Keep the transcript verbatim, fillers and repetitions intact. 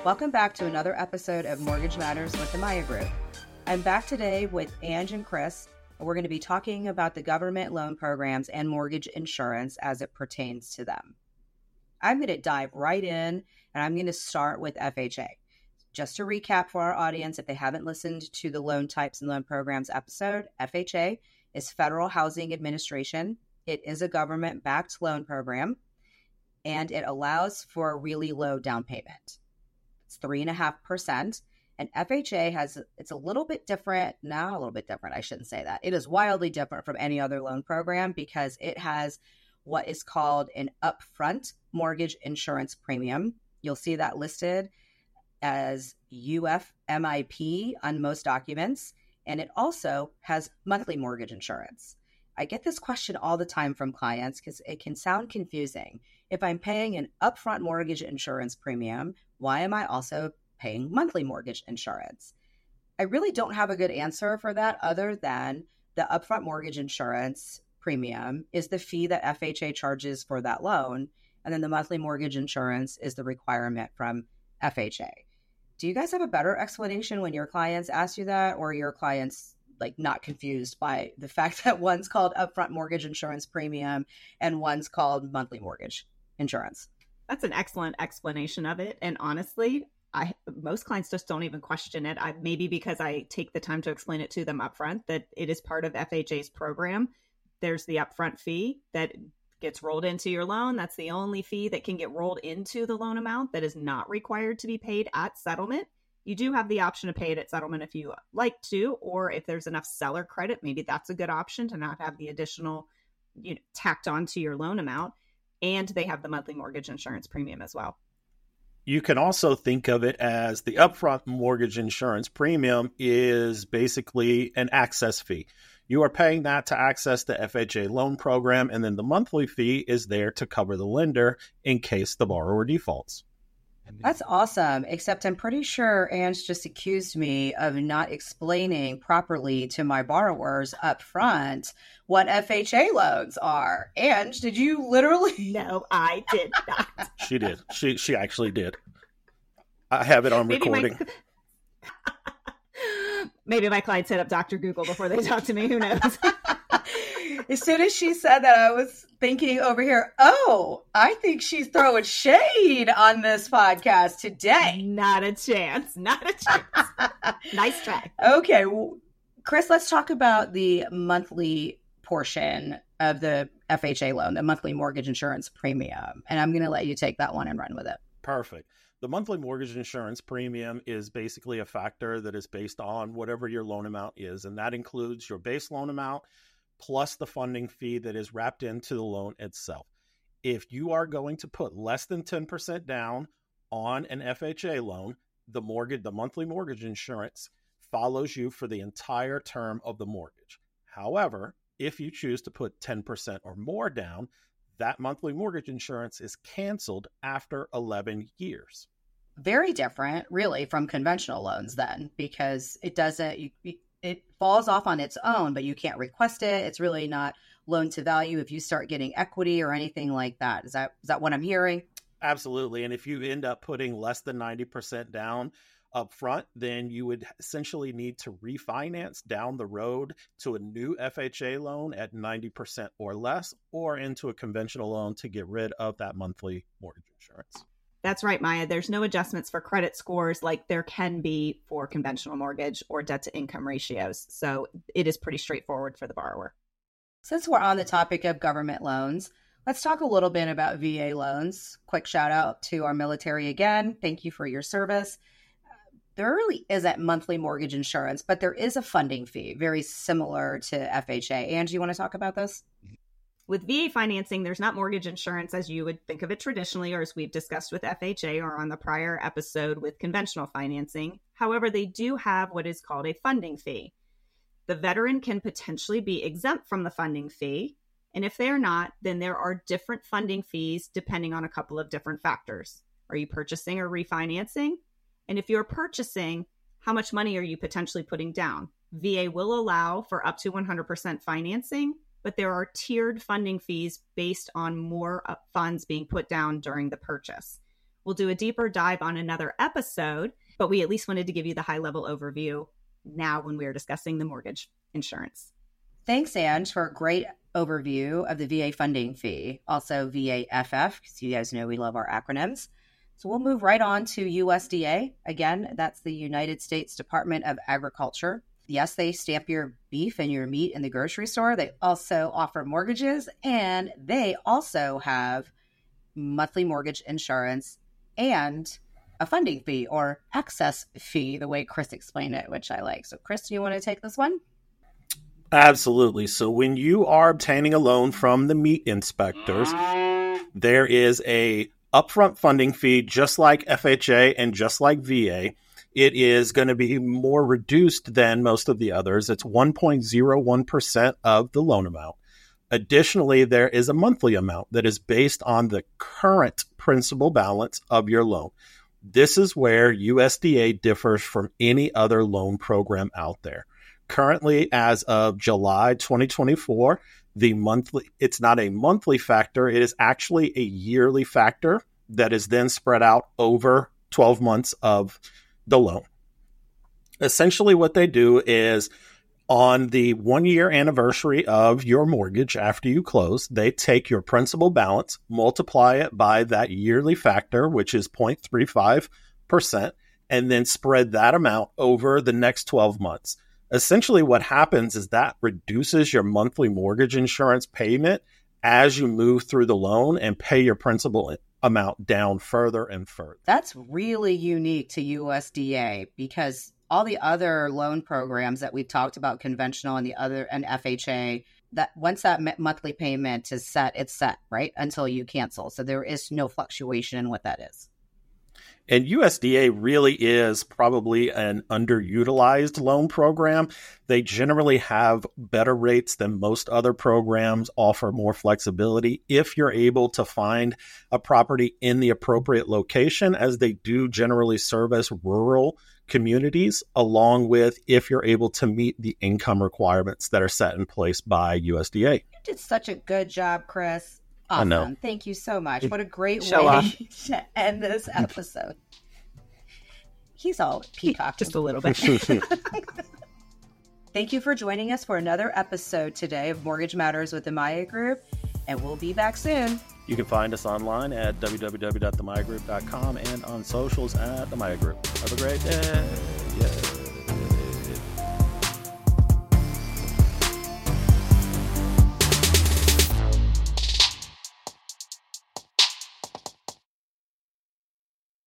Welcome back to another episode of Mortgage Matters with the Maya Group. I'm back today with Ange and Chris, and we're going to be talking about the government loan programs and mortgage insurance as it pertains to them. I'm going to dive right in, and I'm going to start with F H A. Just to recap for our audience, if they haven't listened to the loan types and loan programs episode, F H A is Federal Housing Administration. It is a government-backed loan program, and it allows for a really low down payment. It's three and a half percent. And F H A has, it's a little bit different, not a little bit different, I shouldn't say that. It is wildly different from any other loan program because it has what is called an upfront mortgage insurance premium. You'll see that listed as U F M I P on most documents. And it also has monthly mortgage insurance. I get this question all the time from clients because it can sound confusing. If I'm paying an upfront mortgage insurance premium, why am I also paying monthly mortgage insurance? I really don't have a good answer for that other than the upfront mortgage insurance premium is the fee that F H A charges for that loan. And then the monthly mortgage insurance is the requirement from F H A. Do you guys have a better explanation when your clients ask you that, or your clients like not confused by the fact that one's called upfront mortgage insurance premium and one's called monthly mortgage insurance? That's an excellent explanation of it. And honestly, I most clients just don't even question it. I maybe because I take the time to explain it to them upfront that it is part of F H A's program. There's the upfront fee that gets rolled into your loan. That's the only fee that can get rolled into the loan amount that is not required to be paid at settlement. You do have the option to pay it at settlement if you like to, or if there's enough seller credit, maybe that's a good option to not have the additional, you know, tacked onto your loan amount. And they have the monthly mortgage insurance premium as well. You can also think of it as the upfront mortgage insurance premium is basically an access fee. You are paying that to access the F H A loan program, and then the monthly fee is there to cover the lender in case the borrower defaults. That's awesome, except I'm pretty sure Ange just accused me of not explaining properly to my borrowers up front what F H A loans are. Ange, did you literally? No, I did not. She did. She she actually did. I have it on Maybe recording. My... Maybe my clients hit up Doctor Google before they talk to me. Who knows? As soon as she said that, I was thinking over here, oh, I think she's throwing shade on this podcast today. Not a chance. Not a chance. Nice try. Okay. Well, Chris, let's talk about the monthly portion of the F H A loan, the monthly mortgage insurance premium. And I'm going to let you take that one and run with it. Perfect. The monthly mortgage insurance premium is basically a factor that is based on whatever your loan amount is. And that includes your base loan amount plus the funding fee that is wrapped into the loan itself. If you are going to put less than ten percent down on an F H A loan, the mortgage, the monthly mortgage insurance follows you for the entire term of the mortgage. However, if you choose to put ten percent or more down, that monthly mortgage insurance is canceled after eleven years. Very different, really, from conventional loans then, because it doesn't, you, it falls off on its own, but you can't request it. It's really not loan to value if you start getting equity or anything like that. Is that is that what I'm hearing? Absolutely. And if you end up putting less than ninety percent down up front, then you would essentially need to refinance down the road to a new F H A loan at ninety percent or less, or into a conventional loan to get rid of that monthly mortgage insurance. That's right, Maya. There's no adjustments for credit scores like there can be for conventional mortgage or debt to income ratios. So it is pretty straightforward for the borrower. Since we're on the topic of government loans, let's talk a little bit about V A loans. Quick shout out to our military again. Thank you for your service. There really isn't monthly mortgage insurance, but there is a funding fee, very similar to F H A. Angie, you want to talk about this? With V A financing, there's not mortgage insurance as you would think of it traditionally, or as we've discussed with F H A or on the prior episode with conventional financing. However, they do have what is called a funding fee. The veteran can potentially be exempt from the funding fee. And if they're not, then there are different funding fees depending on a couple of different factors. Are you purchasing or refinancing? And if you're purchasing, how much money are you potentially putting down? V A will allow for up to one hundred percent financing, but there are tiered funding fees based on more funds being put down during the purchase. We'll do a deeper dive on another episode, but we at least wanted to give you the high-level overview now when we are discussing the mortgage insurance. Thanks, Ange, for a great overview of the V A funding fee, also V A F F, because you guys know we love our acronyms. So we'll move right on to U S D A. Again, that's the United States Department of Agriculture. Yes, they stamp your beef and your meat in the grocery store. They also offer mortgages, and they also have monthly mortgage insurance and a funding fee or access fee, the way Chris explained it, which I like. So Chris, do you want to take this one? Absolutely. So when you are obtaining a loan from the meat inspectors, there is a upfront funding fee, just like F H A and just like V A. It is going to be more reduced than most of the others. It's one point zero one percent of the loan amount. Additionally, there is a monthly amount that is based on the current principal balance of your loan. This is where U S D A differs from any other loan program out there. Currently, as of July twenty twenty-four, the monthly, it's not a monthly factor. It is actually a yearly factor that is then spread out over twelve months of the loan. Essentially, what they do is on the one year anniversary of your mortgage after you close, they take your principal balance, multiply it by that yearly factor, which is zero point three five percent, and then spread that amount over the next twelve months. Essentially, what happens is that reduces your monthly mortgage insurance payment as you move through the loan and pay your principal amount down further and further. That's really unique to U S D A because all the other loan programs that we've talked about, conventional and the other and F H A, that once that monthly payment is set, it's set, right? Until you cancel. So there is no fluctuation in what that is. And U S D A really is probably an underutilized loan program. They generally have better rates than most other programs, offer more flexibility if you're able to find a property in the appropriate location, as they do generally service rural communities, along with if you're able to meet the income requirements that are set in place by U S D A. You did such a good job, Chris. Awesome. I know. Thank you so much. What a great Show way off. to end this episode. He's all peacock. Just a little bit. Thank you for joining us for another episode today of Mortgage Matters with the Maya Group, and we'll be back soon. You can find us online at w w w dot the maya group dot com and on socials at the Maya Group. Have a great day.